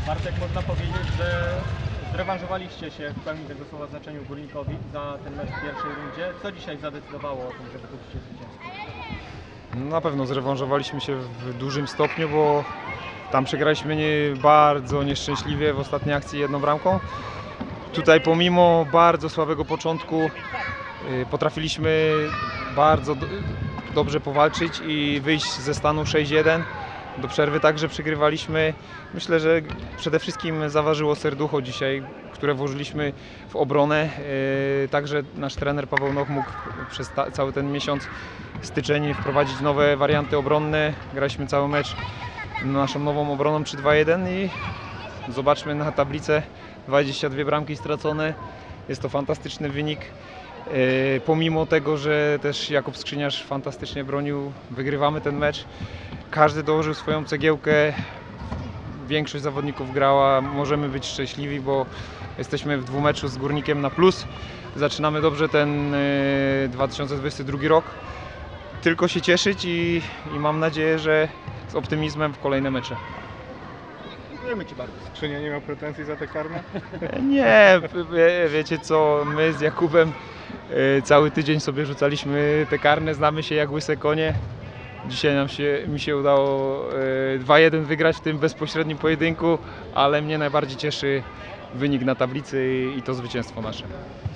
Bartek, można powiedzieć, że zrewanżowaliście się w pełni tego słowa znaczeniu Górnikowi za ten mecz w pierwszej rundzie. Co dzisiaj zadecydowało o tym, że wychodzicie zwycięsko? Na pewno zrewanżowaliśmy się w dużym stopniu, bo tam przegraliśmy bardzo nieszczęśliwie w ostatniej akcji jedną bramką. Tutaj pomimo bardzo słabego początku potrafiliśmy bardzo dobrze powalczyć i wyjść ze stanu 6-1. Do przerwy także przegrywaliśmy. Myślę, że przede wszystkim zaważyło serducho dzisiaj, które włożyliśmy w obronę. Także nasz trener Paweł Noch mógł przez cały ten miesiąc styczeń wprowadzić nowe warianty obronne. Graliśmy cały mecz naszą nową obroną 3-2-1 i zobaczmy na tablicę, 22 bramki stracone. Jest to fantastyczny wynik. Pomimo tego, że też Jakub Skrzyniarz fantastycznie bronił, wygrywamy ten mecz. Każdy dołożył swoją cegiełkę, większość zawodników grała, możemy być szczęśliwi, bo jesteśmy w dwumeczu z Górnikiem na plus. Zaczynamy dobrze ten 2022 rok. Tylko się cieszyć i mam nadzieję, że z optymizmem w kolejne mecze. Dziękujemy Ci bardzo. Skrzynia nie miał pretensji za te karne? Nie, wiecie co, my z Jakubem cały tydzień sobie rzucaliśmy te karne, znamy się jak łyse konie. Dzisiaj mi się udało 2-1 wygrać w tym bezpośrednim pojedynku, ale mnie najbardziej cieszy wynik na tablicy i to zwycięstwo nasze.